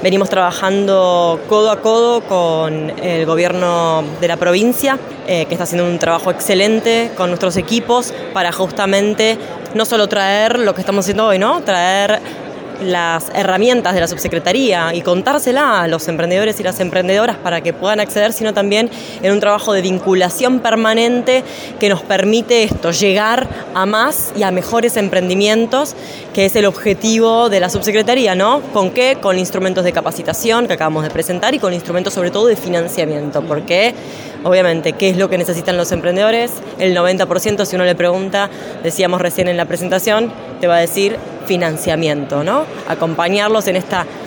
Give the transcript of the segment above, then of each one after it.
Venimos trabajando codo a codo con el gobierno de la provincia, que está haciendo un trabajo excelente con nuestros equipos para justamente no solo traer lo que estamos haciendo hoy, ¿no? Traer las herramientas de la subsecretaría y contársela a los emprendedores y las emprendedoras para que puedan acceder, sino también en un trabajo de vinculación permanente que nos permite llegar a más y a mejores emprendimientos, que es el objetivo de la subsecretaría, ¿no? ¿Con qué? Con instrumentos de capacitación que acabamos de presentar y con instrumentos sobre todo de financiamiento, porque obviamente, ¿qué es lo que necesitan los emprendedores? El 90%, si uno le pregunta, decíamos recién en la presentación, te va a decir financiamiento, ¿no? Acompañarlos en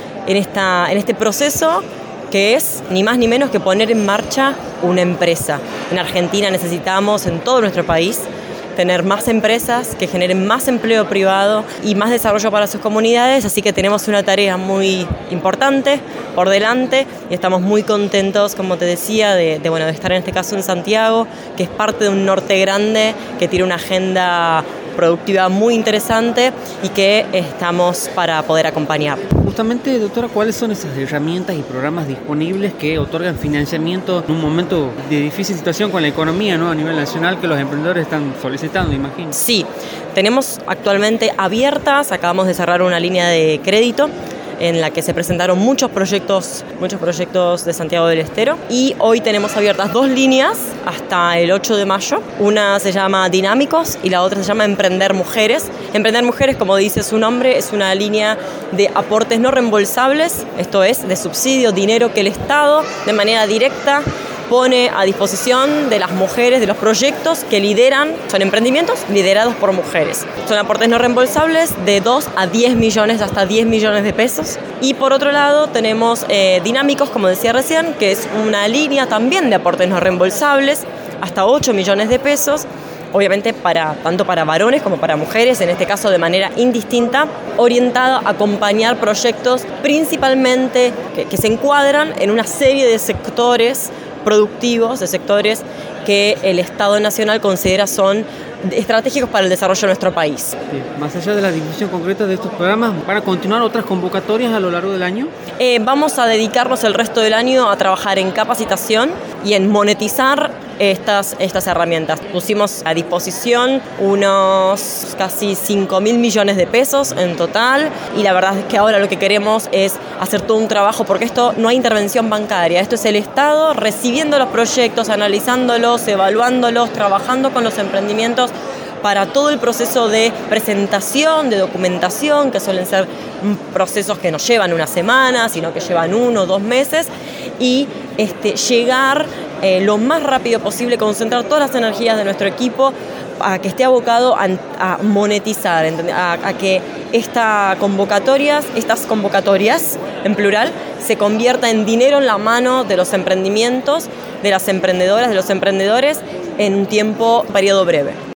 este proceso que es ni más ni menos que poner en marcha una empresa. En Argentina necesitamos, en todo nuestro país, tener más empresas que generen más empleo privado y más desarrollo para sus comunidades, así que tenemos una tarea muy importante por delante y estamos muy contentos, como te decía, de estar en este caso en Santiago, que es parte de un norte grande que tiene una agenda productiva muy interesante y que estamos para poder acompañar. Justamente, doctora, ¿cuáles son esas herramientas y programas disponibles que otorgan financiamiento en un momento de difícil situación con la economía, ¿no? A nivel nacional, que los emprendedores están solicitando, imagino? Sí, tenemos actualmente abiertas, acabamos de cerrar una línea de crédito en la que se presentaron muchos proyectos de Santiago del Estero, y hoy tenemos abiertas 2 líneas hasta el 8 de mayo. Una se llama Dinámicos y la otra se llama Emprender Mujeres. Emprender Mujeres, como dice su nombre, es una línea de aportes no reembolsables, esto es, de subsidio, dinero que el Estado de manera directa pone a disposición de las mujeres, de los proyectos que lideran, son emprendimientos liderados por mujeres. Son aportes no reembolsables de 2 a 10 millones, hasta 10 millones de pesos. Y por otro lado tenemos Dinámicos, como decía recién, que es una línea también de aportes no reembolsables, hasta 8 millones de pesos, obviamente tanto para varones como para mujeres, en este caso de manera indistinta, orientada a acompañar proyectos principalmente que se encuadran en una serie de sectores productivos, de sectores que el Estado Nacional considera son estratégicos para el desarrollo de nuestro país. Sí. Más allá de la difusión concreta de estos programas, ¿van a continuar otras convocatorias a lo largo del año? Vamos a dedicarnos el resto del año a trabajar en capacitación y en monetizar estas herramientas. Pusimos a disposición unos casi 5.000 millones de pesos en total, y la verdad es que ahora lo que queremos es hacer todo un trabajo, porque esto no hay intervención bancaria, esto es el Estado recibiendo los proyectos, analizándolos, evaluándolos, trabajando con los emprendimientos para todo el proceso de presentación, de documentación, que suelen ser procesos que no llevan una semana, sino que llevan 1 o 2 meses, y llegar lo más rápido posible, concentrar todas las energías de nuestro equipo a que esté abocado a monetizar, a que estas convocatorias en plural se convierta en dinero en la mano de los emprendimientos, de las emprendedoras, de los emprendedores en un periodo breve.